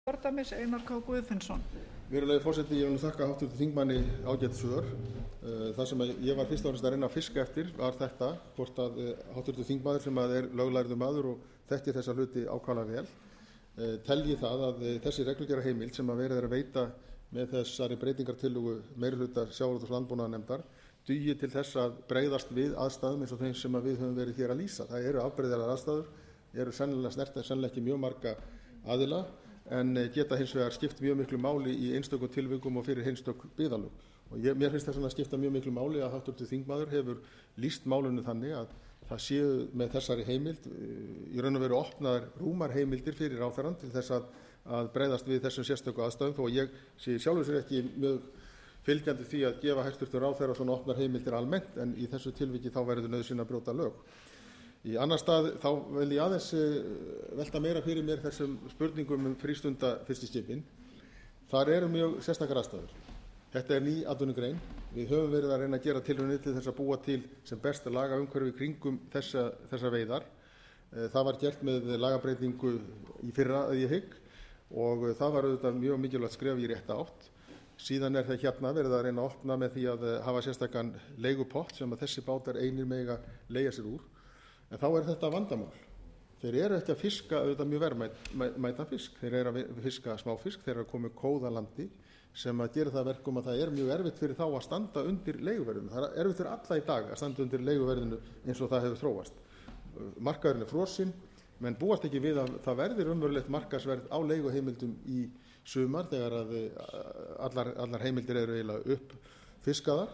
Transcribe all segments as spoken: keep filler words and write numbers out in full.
Einar K. Guðfinnsson. Virðulegi forseti, ég vil þakka háttvirtum þingmanni ágæt svör. Það sem ég var fyrst og fremst að reyna að fiska eftir var þetta, hvort að háttvirtur þingmaður sem að er löglærður maður og þekkir þessa hluti ákaflega vel, telji það að þessi reglugerðarheimild sem að verið er að veita með þessari breytingartillögu meirihluta sjávarútvegs- og landbúnaðarnefndar dugi til þess að bregðast við aðstæðum eins og þeim sem við höfum verið hér að lýsa. Það eru afbrigðilegar aðstæður, eru sennilega snerta sennilega ekki mjög marga aðila, en geta hins vegar skipt mjög miklu máli í einstökum tilvikum og fyrir einstök byggðarlög. Og ég, mér finnst þess að skipta mjög miklu máli að háttvirtur þingmaður hefur lýst málinu þannig að það séu með þessari heimild í raun og veru opnaðar rúmar heimildir fyrir ráðherrann til þess að, að bregðast við þessum sérstöku aðstæðum, þó ég sé sjálfur sér ekki mjög fylgjandi því að gefa hæstvirtur ráðherra svona opnar heimildir almennt, en í þessu tilviki þá verður nauðsyn að brjóta lög. Í annar stað þá vil ég aðeins velta meira fyrir mér þessum spurningum um frístundafiskiskipin. Þar eru mjög sérstakar aðstæður. Þetta er ný atvinnugrein. Við höfum verið að reyna að gera tilraunir til þess að búa til sem best lagaumhverfi kringum þessa, þessa veiðar. Það var gert með lagabreytingu í fyrra að ég hygg og það var auðvitað mjög mikilvægt skref í rétta átt. Síðan er það hérna verið að reyna að opna með því að hafa sérstakann leigupott sem að þessi bátar einir mega leigja sér úr. En þá er þetta vandamál. Þeir eru ekki að fiska auðvitað mjög verðmætan fisk. Þeir eru að fiska smáfisk, þeir eru að koma með kóðalandi sem að gera það verkum að það er mjög erfitt fyrir þá að standa undir leiguverðinu. Það er erfitt fyrir alla í dag að standa undir leiguverðinu eins og það hefur þróast. Markaðurinn er frosinn, menn búast ekki við að það verði raunverulegt markaðsverð á leiguheimildum í sumar þegar að allar, allar heimildir eru eiginlega uppfiskaðar.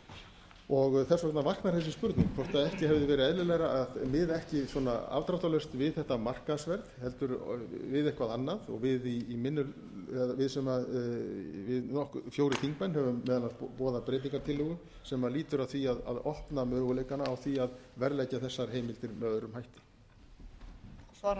Og þess vegna vaknar þessi spurning hvort það ekki hefði verið eðlilegra að miða ekki svona afdráttarlaust við þetta markaðsverð heldur við eitthvað annað, og við í, í minnu, við sem að við nokkuð fjóri þingmenn höfum meðan að boða breytingartillögu sem að lítur að því að, að opna möguleikana á því að verðleggja þessar heimildir með öðrum hætti.